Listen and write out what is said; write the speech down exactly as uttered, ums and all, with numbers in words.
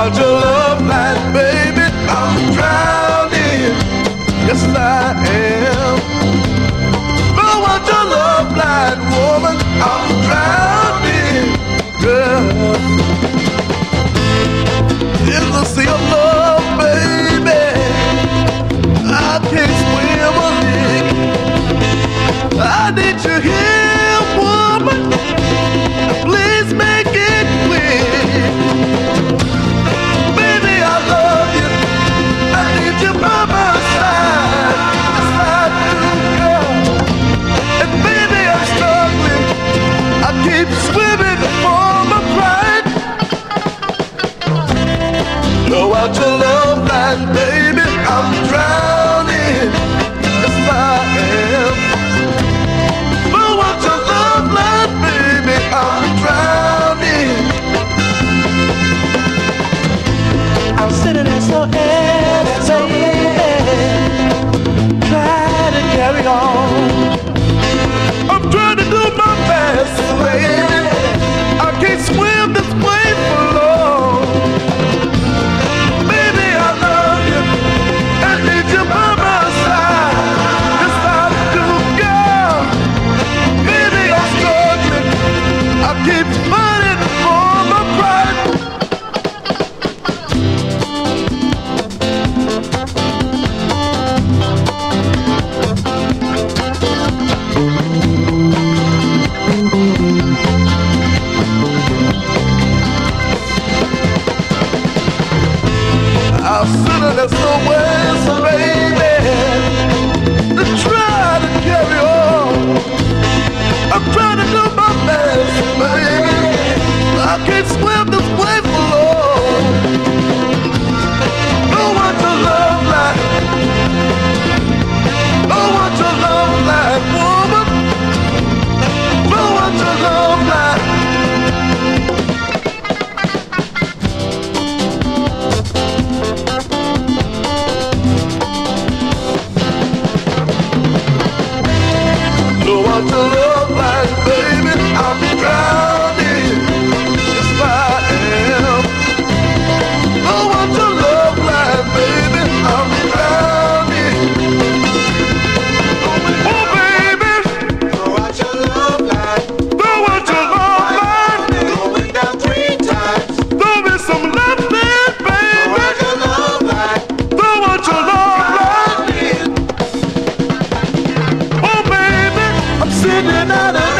out your love light, baby, I'm drowning. Yes, I am. Blow out your love light, woman, I'm drowning. Girl, in the sea of love, baby, I can't swim a lick. I need you here, woman. Please make it quick. Baby, I love you. I need you by my side. Yes, I do, girl. And baby, I'm struggling. I keep swimming for my pride. Blow out your love light, baby, I'm drowning. Yes, I am. Blow out your love light, baby, I'm drowning. I'm sitting there so empty, baby, trying to carry on. I'm trying to do my best, baby. I can't swim this way for long. Baby, I love you. I need you by my side. Yes, I do, girl. Baby, I'm struggling. I keep fighting for my pride. I'll sit in there somewhere, so baby, to try to carry on. I'm trying to do my best, baby. I can't swim this way for long. No one to love like, no one to love like, woman. No one to love like. No one to love like, baby, I'm drowning. Yes, I am. No one to love like, baby, I'm drowning. Oh, baby, throw out your love light. Throw out your love light. Going down three times. Throw me some love light, baby. Throw out your love light. Throw out your love light. Oh, baby, I'm sitting out of